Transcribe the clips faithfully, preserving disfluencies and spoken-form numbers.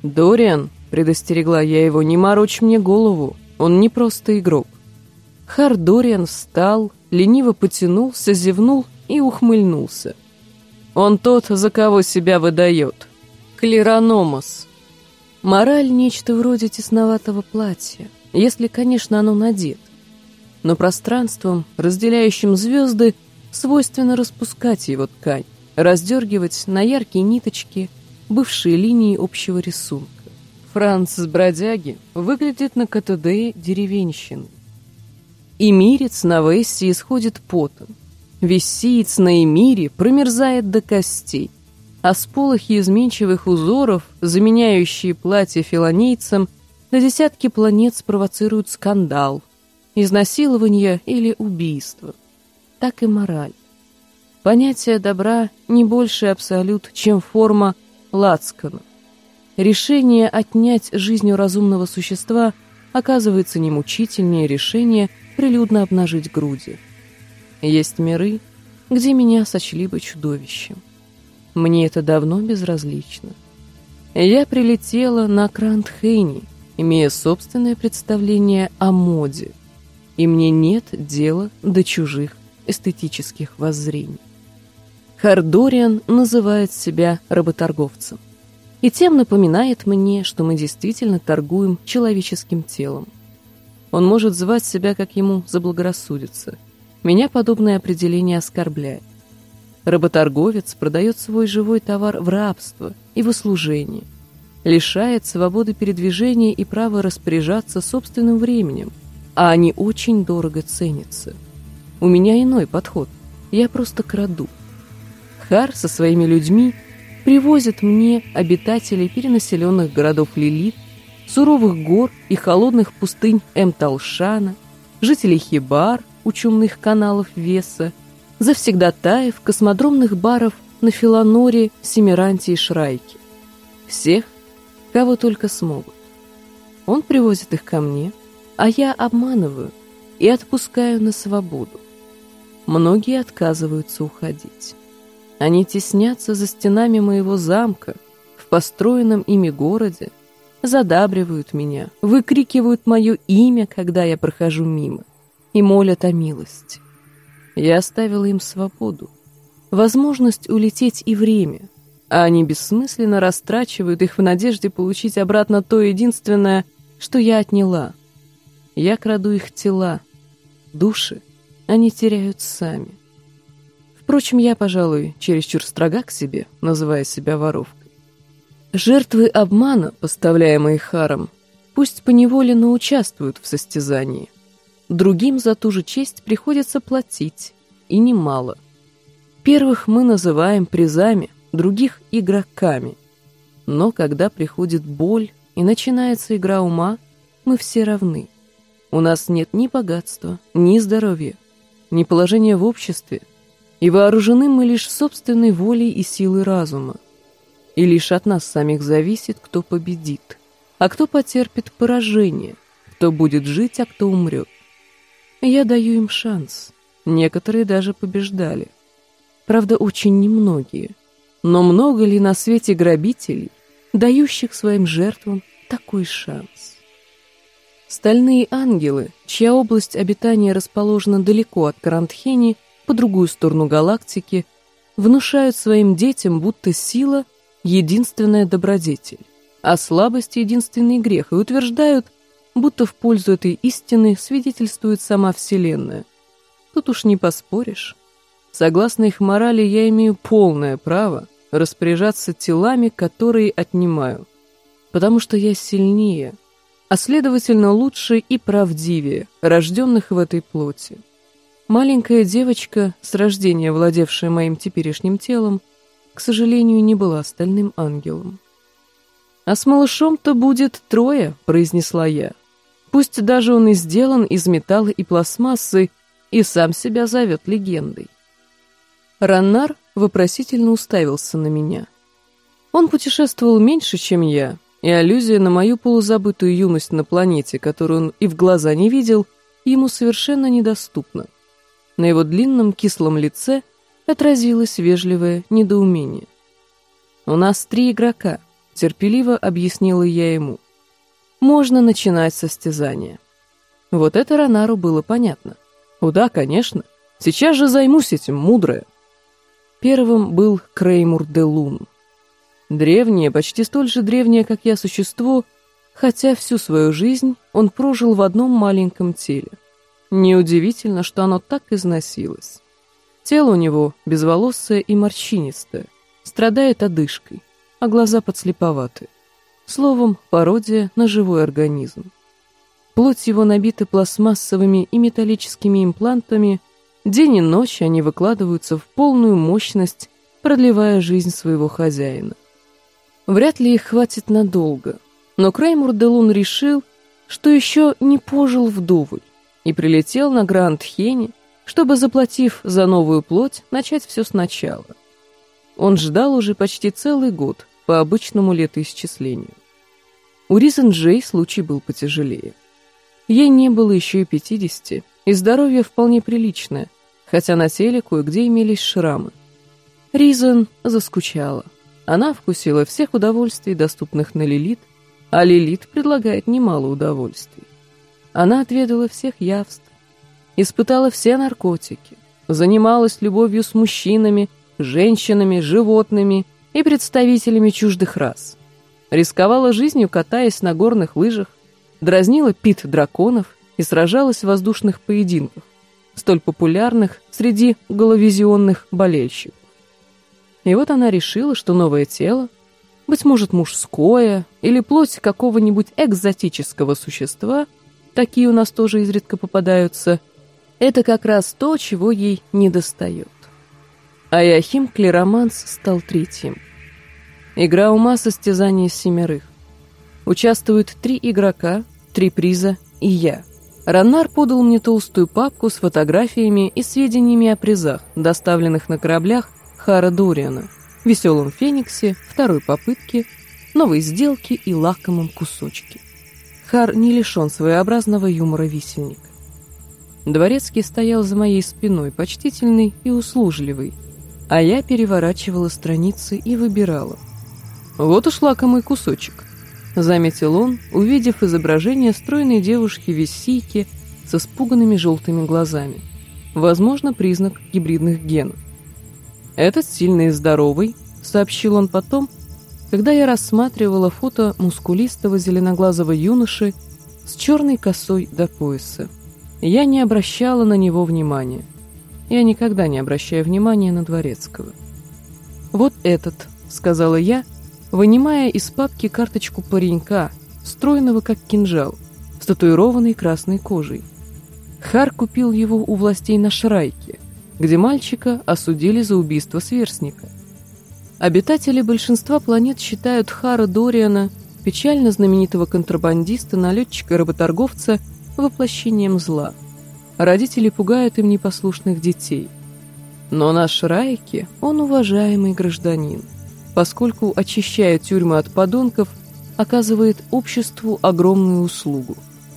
«Дориан», — предостерегла я его, — «не морочь мне голову, он не просто игрок». Хар Дориан встал, лениво потянулся, зевнул и ухмыльнулся. «Он тот, за кого себя выдает. Клерономос». Мораль — нечто вроде тесноватого платья, если, конечно, оно надето. Но пространством, разделяющим звезды, свойственно распускать его ткань, раздергивать на яркие ниточки бывшие линии общего рисунка. Франц с бродяги выглядит на КТД деревенщиной. Эмирец на Вессе исходит потом. Вессиец на Эмире промерзает до костей, а сполохи изменчивых узоров, заменяющие платье филонейцам, на десятки планет спровоцируют скандал, изнасилование или убийство. Так и мораль. Понятие добра не больше абсолют, чем форма лацкана. Решение отнять жизнь у разумного существа оказывается не мучительнее решения прилюдно обнажить груди. Есть миры, где меня сочли бы чудовищем. Мне это давно безразлично. Я прилетела на Крандхейни, имея собственное представление о моде, и мне нет дела до чужих эстетических воззрений. Хар Дориан называет себя работорговцем, и тем напоминает мне, что мы действительно торгуем человеческим телом. Он может звать себя, как ему заблагорассудится. Меня подобное определение оскорбляет. Работорговец продает свой живой товар в рабство и в услужение, лишает свободы передвижения и права распоряжаться собственным временем, а они очень дорого ценятся. У меня иной подход. Я просто краду. Хар со своими людьми привозит мне обитателей перенаселенных городов Лилит, суровых гор и холодных пустынь Эмталшана, жителей Хибар у чумных каналов Веса, завсегдатаев космодромных баров на Филаноре, Семиранте и Шрайке. Всех, кого только смогут. Он привозит их ко мне, а я обманываю и отпускаю на свободу. Многие отказываются уходить. Они теснятся за стенами моего замка, в построенном ими городе, задабривают меня, выкрикивают мое имя, когда я прохожу мимо, и молят о милости. Я оставила им свободу, возможность улететь и время, а они бессмысленно растрачивают их в надежде получить обратно то единственное, что я отняла. Я краду их тела, души они теряют сами. Впрочем, я, пожалуй, чересчур строга к себе, называя себя воровкой. Жертвы обмана, поставляемые Харом, пусть поневоле, но участвуют в состязании. Другим за ту же честь приходится платить, и немало. Первых мы называем призами, других — игроками. Но когда приходит боль и начинается игра ума, мы все равны. У нас нет ни богатства, ни здоровья, ни положения в обществе, и вооружены мы лишь собственной волей и силой разума. И лишь от нас самих зависит, кто победит, а кто потерпит поражение, кто будет жить, а кто умрет. Я даю им шанс. Некоторые даже побеждали. Правда, очень немногие. Но много ли на свете грабителей, дающих своим жертвам такой шанс? Стальные ангелы, чья область обитания расположена далеко от Крандхени, по другую сторону галактики, внушают своим детям, будто сила — единственная добродетель, а слабость — единственный грех, и утверждают, будто в пользу этой истины свидетельствует сама Вселенная. Тут уж не поспоришь. Согласно их морали, я имею полное право распоряжаться телами, которые отнимаю, потому что я сильнее, а следовательно лучше и правдивее рожденных в этой плоти. Маленькая девочка, с рождения владевшая моим теперешним телом, к сожалению, не была стальным ангелом. «А с малышом-то будет трое», — произнесла я. «Пусть даже он и сделан из металла и пластмассы, и сам себя зовет легендой». Раннар вопросительно уставился на меня. Он путешествовал меньше, чем я, и аллюзия на мою полузабытую юность на планете, которую он и в глаза не видел, ему совершенно недоступна. На его длинном кислом лице отразилось вежливое недоумение. «У нас три игрока», — терпеливо объяснила я ему. «Можно начинать состязание». Вот это Ронару было понятно. «О да, конечно. Сейчас же займусь этим, мудрая». Первым был Креймур де Лун. Древнее, почти столь же древнее, как я, существо, хотя всю свою жизнь он прожил в одном маленьком теле. Неудивительно, что оно так износилось. Тело у него безволосое и морщинистое, страдает одышкой, а глаза подслеповаты. Словом, пародия на живой организм. Плоть его набита пластмассовыми и металлическими имплантами, день и ночь они выкладываются в полную мощность, продлевая жизнь своего хозяина. Вряд ли их хватит надолго, но Креймур де Лун решил, что еще не пожил вдоволь, и прилетел на Гранд-Хене, чтобы, заплатив за новую плоть, начать все сначала. Он ждал уже почти целый год по обычному летоисчислению. У Ризен Джей случай был потяжелее. Ей не было еще и пятидесяти, и здоровье вполне приличное, хотя на теле кое-где имелись шрамы. Ризен заскучала. Она вкусила всех удовольствий, доступных на Лилит, а Лилит предлагает немало удовольствий. Она отведала всех явств, испытала все наркотики, занималась любовью с мужчинами, женщинами, животными и представителями чуждых рас. Рисковала жизнью, катаясь на горных лыжах, дразнила пит драконов и сражалась в воздушных поединках, столь популярных среди головизионных болельщиков. И вот она решила, что новое тело, быть может мужское или плоть какого-нибудь экзотического существа, такие у нас тоже изредка попадаются, это как раз то, чего ей недостает. А Иоахим Клероманс стал третьим. Игра ума, состязание семерых. Участвуют три игрока, три приза и я. Ронар подал мне толстую папку с фотографиями и сведениями о призах, доставленных на кораблях Хара Дориана, веселом фениксе, второй попытке, новой сделке и лакомом кусочке. Хар не лишен своеобразного юмора висельника. Дворецкий стоял за моей спиной, почтительный и услужливый, а я переворачивала страницы и выбирала. «Вот уж лакомый кусочек», — заметил он, увидев изображение стройной девушки-виссийки с испуганными желтыми глазами. Возможно, признак гибридных генов. «Этот сильный и здоровый», — сообщил он потом, когда я рассматривала фото мускулистого зеленоглазого юноши с черной косой до пояса. Я не обращала на него внимания. Я никогда не обращаю внимания на Дворецкого. «Вот этот», — сказала я, вынимая из папки карточку паренька, стройного как кинжал, с татуированной красной кожей. Хар купил его у властей на Шрайке, где мальчика осудили за убийство сверстника. Обитатели большинства планет считают Хара Дориана, печально знаменитого контрабандиста, налетчика и работорговца, воплощением зла. Родители пугают им непослушных детей. Но на Шрайке он уважаемый гражданин, поскольку, очищая тюрьмы от подонков, оказывает обществу огромную услугу.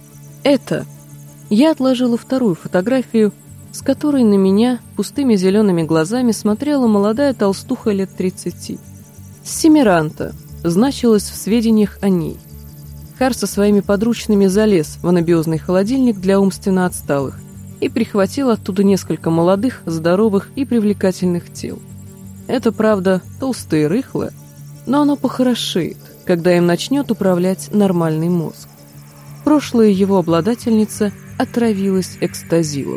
Это я отложила вторую фотографию, с которой на меня пустыми зелеными глазами смотрела молодая толстуха лет тридцати. Семиранта значилось в сведениях о ней. Хар со своими подручными залез в анабиозный холодильник для умственно отсталых и прихватил оттуда несколько молодых, здоровых и привлекательных тел. Это, правда, толстое и рыхлое, но оно похорошеет, когда им начнет управлять нормальный мозг. Прошлая его обладательница отравилась экстазилом.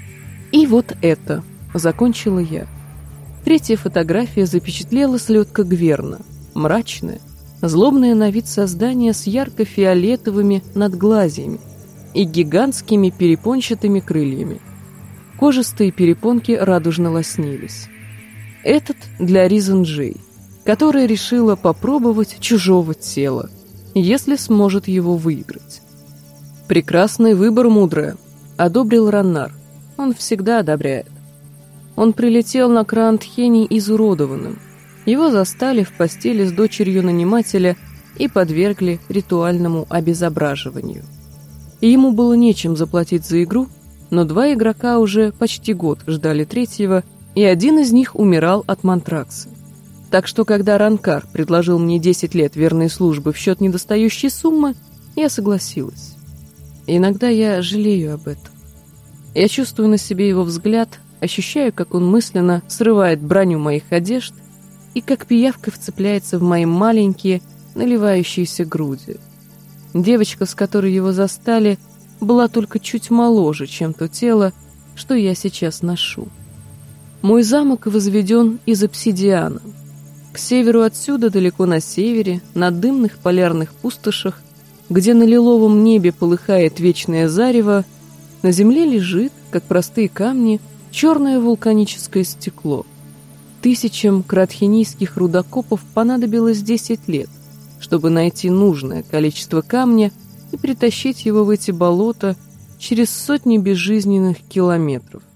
И вот это, закончила я. Третья фотография запечатлела слетка Гверна, мрачная, злобное на вид создание с ярко-фиолетовыми надглазиями и гигантскими перепончатыми крыльями. Кожистые перепонки радужно лоснились. Этот для Ризен Джей, которая решила попробовать чужого тела, если сможет его выиграть. «Прекрасный выбор, мудрая», — одобрил Ронар. Он всегда одобряет. Он прилетел на Гранд-Хене изуродованным. Его застали в постели с дочерью нанимателя и подвергли ритуальному обезображиванию. И ему было нечем заплатить за игру, но два игрока уже почти год ждали третьего, и один из них умирал от мантракса. Так что, когда Ранкар предложил мне десять лет верной службы в счет недостающей суммы, я согласилась. И иногда я жалею об этом. Я чувствую на себе его взгляд, ощущаю, как он мысленно срывает броню моих одежд и как пиявка вцепляется в мои маленькие, наливающиеся груди. Девочка, с которой его застали, была только чуть моложе, чем то тело, что я сейчас ношу. Мой замок возведен из обсидиана. К северу отсюда, далеко на севере, на дымных полярных пустошах, где на лиловом небе полыхает вечное зарево, на земле лежит, как простые камни, черное вулканическое стекло. Тысячам кратхинийских рудокопов понадобилось десять лет, чтобы найти нужное количество камня и притащить его в эти болота через сотни безжизненных километров.